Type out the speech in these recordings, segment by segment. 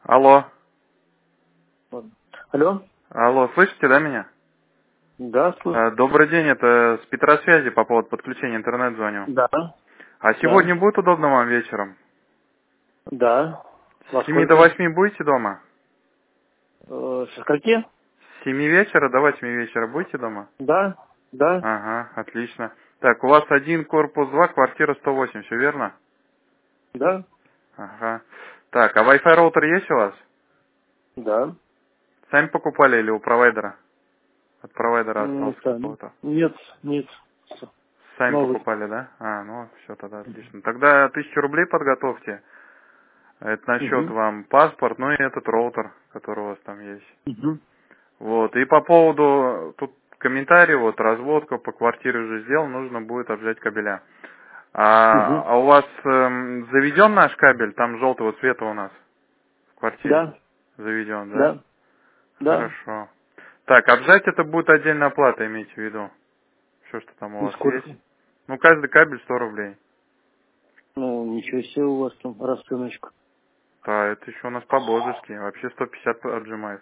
Алло. Ладно. Алло? Алло, слышите, да, меня? Да, слушаю. Добрый день, это с Петросвязи по поводу подключения интернет звоню. Да, А да, сегодня будет удобно вам вечером? да. Во С 7 до сколько? 8 будете дома? Со скольки? С 7 вечера до 8 вечера будете дома? Да, да, Ага, отлично. Так, у вас один корпус 2, квартира 108, все верно? да, Ага. Так, а Wi-Fi роутер есть у вас? да. Сами покупали или у провайдера? От провайдера остался Сами. какого-то? Нет, нет. Сами Новый. покупали, да? Ну, все, тогда отлично. Тогда 1000 рублей подготовьте. Это на счет Угу. вам паспорт, ну и этот роутер, который у вас там есть. Угу. Вот. И по поводу, тут комментарий, вот, разводка по квартире уже сделал, нужно будет обжать кабеля. Угу. А у вас заведен наш кабель, там желтого цвета у нас в квартире? Да, Заведен, да? да, да. Хорошо. Так, обжать это будет отдельная плата, имейте в виду. Все, что там у И вас есть. сколько? Ну, каждый кабель 100 рублей. Ну, ничего себе у вас там расценочка. Да, это еще у нас по-божески. Вообще 150 отжимает.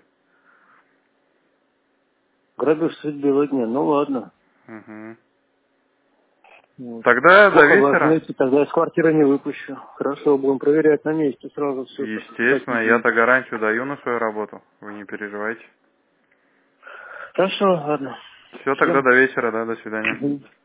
Грабишь средь бела дня. Ну ладно. Угу. Вот. Тогда до Сколько вечера. возьмете, тогда из квартиры не выпущу. Хорошо, будем проверять на месте сразу все, так за Естественно, такие деньги. я-то гарантию даю на свою работу. Вы не переживайте. Хорошо, ладно. Все, тогда Все. до вечера, да, до свидания. Мгм.